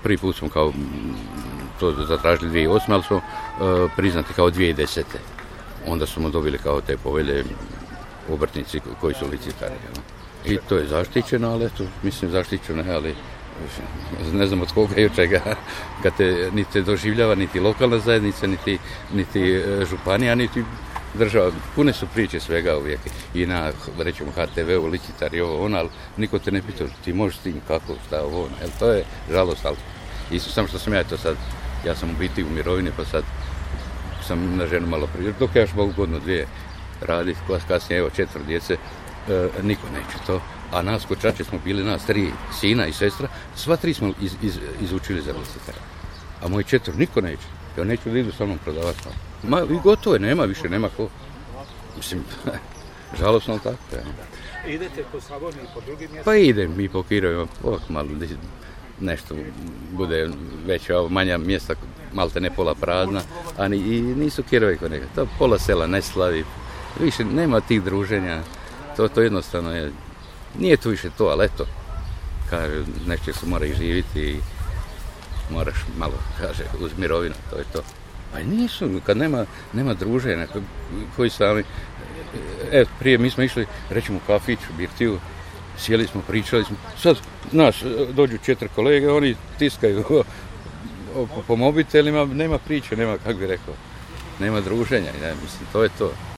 prvi put smo kao to zatražili 2008. ali smo priznati kao 2010. Onda smo dobili kao te povelje obrtnici koji su licitari. I to je zaštićeno, ali eto, mislim zaštićeno, ali ne znam od koga i od čega, kad te niti doživljava niti lokalna zajednica, niti županija, niti država. Pune su priče svega uvijek i na, rećemo, HTV-u, licitari, ovo, ono, ali niko te ne pita, ti možeš s tim kako, šta, ovo, ono. To je žalost, ali isto samo što sam ja to sad, ja sam u biti u mirovini, pa sad sam na ženu malo prije, dok ja još mogu godinu, dvije raditi, kasnije, evo, 4 djece, niko neće to. A nas kod Čače smo bili, nas 3 sina i sestra, sva 3 smo izučili za licitara. A moji 4 niko neće. Ja neću da idu sa mnom prodavati. Ma i gotovo je, nema ko. Mislim, žalosno tako. Ja. Idete po Slavoniji, po drugim mjestima? Pa idem i po kirovima, malo nešto bude veće, manja mjesta, malte ne pola prazna, a i nisu kirovi kod neka. To pola sela ne slavi, više nema tih druženja, to jednostavno je, nije tu više to, ali eto, kaže, nešto se mora i živiti i moraš malo, kaže, uz mirovinu, to je to. Pa nisu, kad nema druženja, koji sami, prije mi smo išli, rećemo, u kafić, u birtiju, sjeli smo, pričali smo, sad dođu 4 kolege, oni tiskaju po mobitelima, nema priče, nema, kako bi rekao, nema druženja, mislim, to je to.